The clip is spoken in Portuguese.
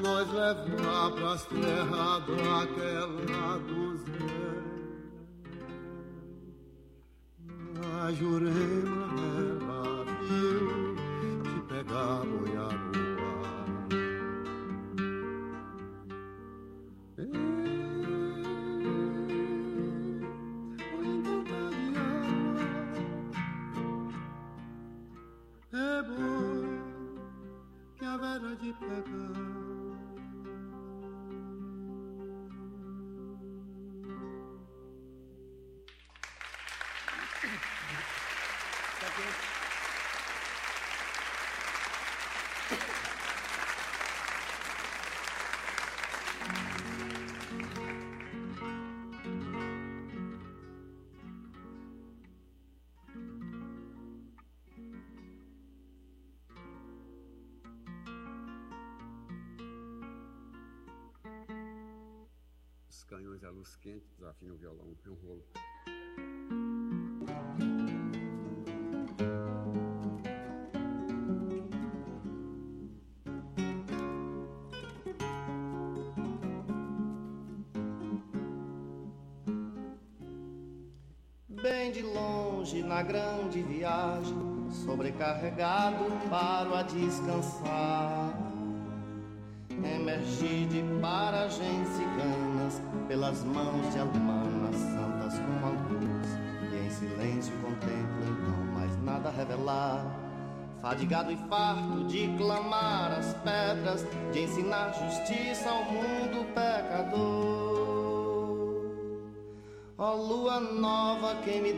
nós levar pras terras daquela do Zé. A Jurema ela viu que pegar boiaroa. É boi que a vera de pegar. Os canhões à luz quente desafiam o violão, é um rolo. Bem de longe, na grande viagem, sobrecarregado, paro a descansar. Emergi de paragens ciganas, pelas mãos de alemãs, santas como a luz, e em silêncio contemplo então mais nada revelar. Fadigado e farto de clamar as pedras, de ensinar justiça ao mundo pecador. Ó lua nova, quem me